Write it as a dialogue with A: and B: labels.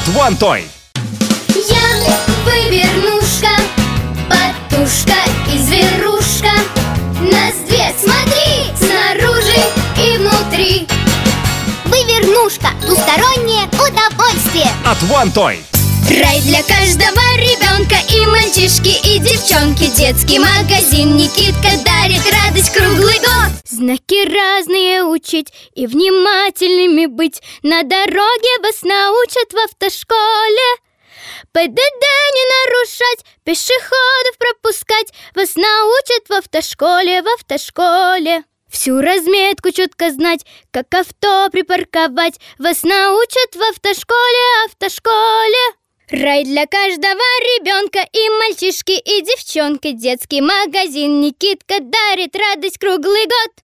A: от One Toy.
B: Я вывернушка, потушка и зверушка. Нас две, смотри, снаружи и внутри.
C: Вывернушка, двустороннее удовольствие
A: От One Toy.
B: Рай для каждого ребенка, и мальчишки, и девчонки. Детский магазин Никитка дарит радость круглый год.
D: Знаки разные учить и внимательными быть. На дороге вас научат в автошколе. ПДД не нарушать, пешеходов пропускать. Вас научат в автошколе. Всю разметку четко знать, как авто припарковать. Вас научат в автошколе. Рай для каждого ребенка, и мальчишки, и девчонки. Детский магазин Никитка дарит радость круглый год.